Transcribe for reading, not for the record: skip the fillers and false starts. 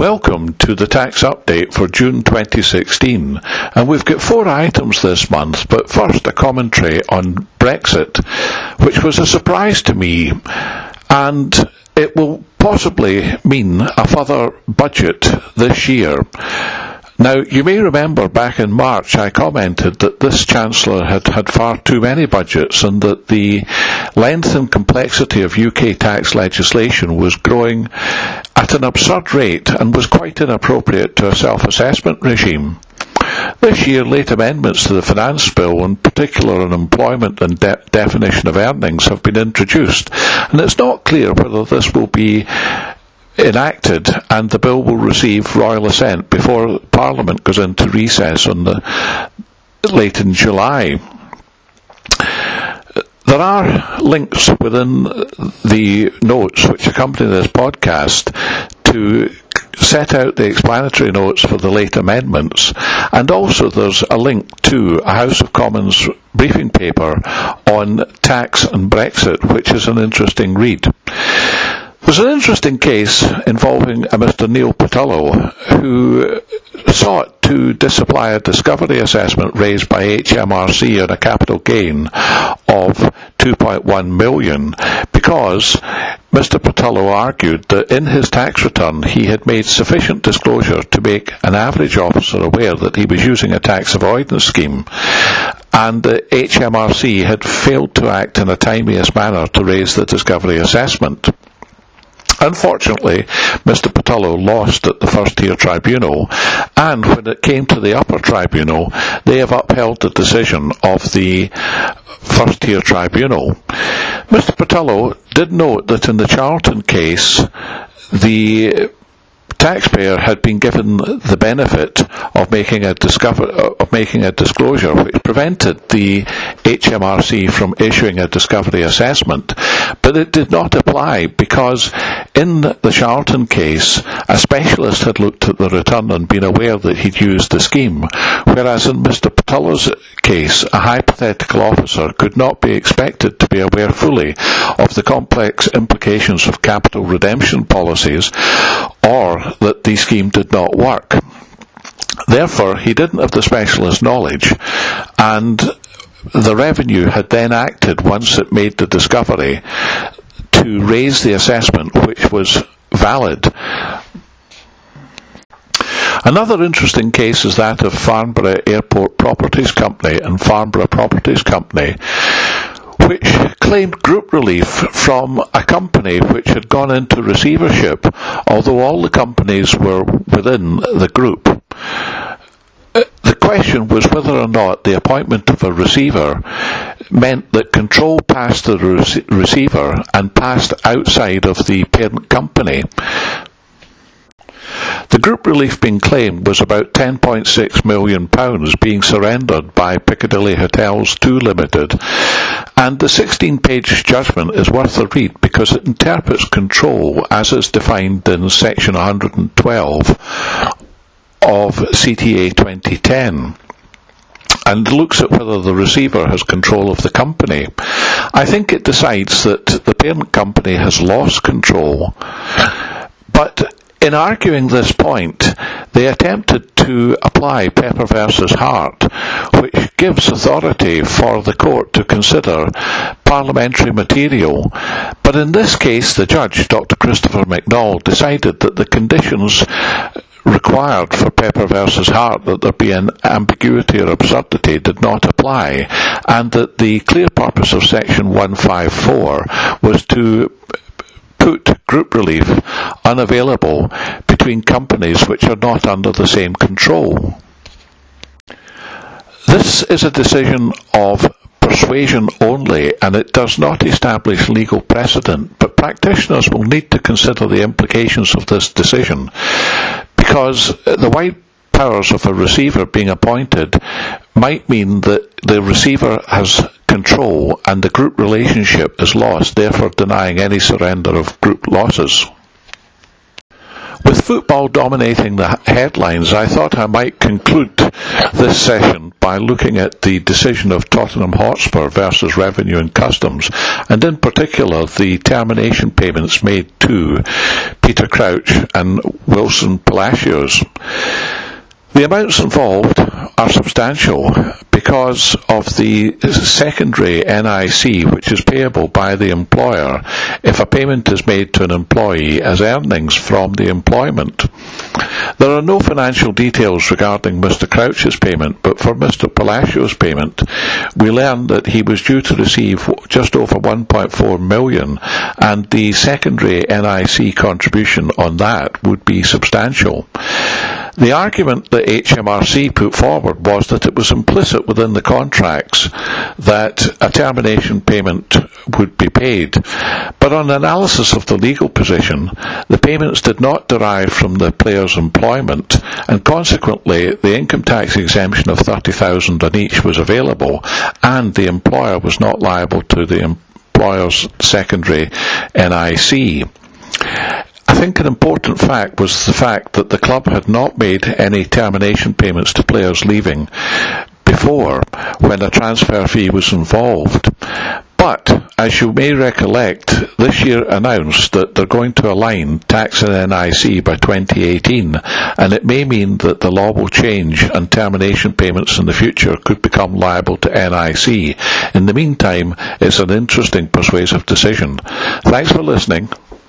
Welcome to the tax update for June 2016, and we've got 4 items this month, but first a commentary on Brexit, which was a surprise to me, and it will possibly mean a further budget this year. Now, you may remember back in March I commented that this Chancellor had far too many budgets and that the length and complexity of UK tax legislation was growing at an absurd rate and was quite inappropriate to a self-assessment regime. This year, late amendments to the Finance Bill, in particular on employment and definition of earnings, have been introduced, and it's not clear whether this will be enacted and the bill will receive royal assent before Parliament goes into recess late in July. There are links within the notes which accompany this podcast to set out the explanatory notes for the late amendments, and also there's a link to a House of Commons briefing paper on tax and Brexit, which is an interesting read. There's an interesting case involving a Mr. Neil Patillo, who sought to disapply a discovery assessment raised by HMRC on a capital gain of $2.1 million because Mr. Patillo argued that in his tax return he had made sufficient disclosure to make an average officer aware that he was using a tax avoidance scheme, and the HMRC had failed to act in a timeliest manner to raise the discovery assessment. Unfortunately, Mr. Patillo lost at the first-tier tribunal, and when it came to the upper tribunal, they have upheld the decision of the first-tier tribunal. Mr. Patillo did note that in the Charlton case, the taxpayer had been given the benefit of making a disclosure which prevented the HMRC from issuing a discovery assessment, but it did not apply because in the Charlton case a specialist had looked at the return and been aware that he'd used the scheme, whereas in Mr. Patillo's case a hypothetical officer could not be expected to be aware fully of the complex implications of capital redemption policies or that the scheme did not work. Therefore, he didn't have the specialist knowledge, and the Revenue had then acted once it made the discovery to raise the assessment, which was valid. Another interesting case is that of Farnborough Airport Properties Company and Farnborough Properties Company, which claimed group relief from a company which had gone into receivership, although all the companies were within the group. The question was whether or not the appointment of a receiver meant that control passed the receiver and passed outside of the parent company. The group relief being claimed was about £10.6 million being surrendered by Piccadilly Hotels 2 Limited, and the 16-page judgment is worth a read because it interprets control as is defined in section 112 of CTA 2010. and looks at whether the receiver has control of the company. I think it decides that the parent company has lost control, but in arguing this point, they attempted to apply Pepper versus Hart, which gives authority for the court to consider parliamentary material. But in this case, the judge, Dr. Christopher McNall, decided that the conditions required for Pepper versus Hart, that there be an ambiguity or absurdity, did not apply, and that the clear purpose of Section 154 was to put group relief unavailable between companies which are not under the same control. This is a decision of persuasion only, and it does not establish legal precedent, but practitioners will need to consider the implications of this decision, because the wide powers of a receiver being appointed might mean that the receiver has control and the group relationship is lost, therefore denying any surrender of group losses. With football dominating the headlines, I thought I might conclude this session by looking at the decision of Tottenham Hotspur versus Revenue and Customs, and in particular the termination payments made to Peter Crouch and Wilson Palacios. The amounts involved are substantial because of the secondary NIC, which is payable by the employer if a payment is made to an employee as earnings from the employment. There are no financial details regarding Mr. Crouch's payment, but for Mr. Palacios' payment, we learned that he was due to receive just over 1.4 million, and the secondary NIC contribution on that would be substantial. The argument that HMRC put forward was that it was implicit within the contracts that a termination payment would be paid, but on analysis of the legal position, the payments did not derive from the player's employment, and consequently the income tax exemption of $30,000 on each was available, and the employer was not liable to the employer's secondary NIC. I think an important fact was the fact that the club had not made any termination payments to players leaving before, when a transfer fee was involved. But, as you may recollect, this year announced that they're going to align tax and NIC by 2018, and it may mean that the law will change and termination payments in the future could become liable to NIC. In the meantime, it's an interesting persuasive decision. Thanks for listening.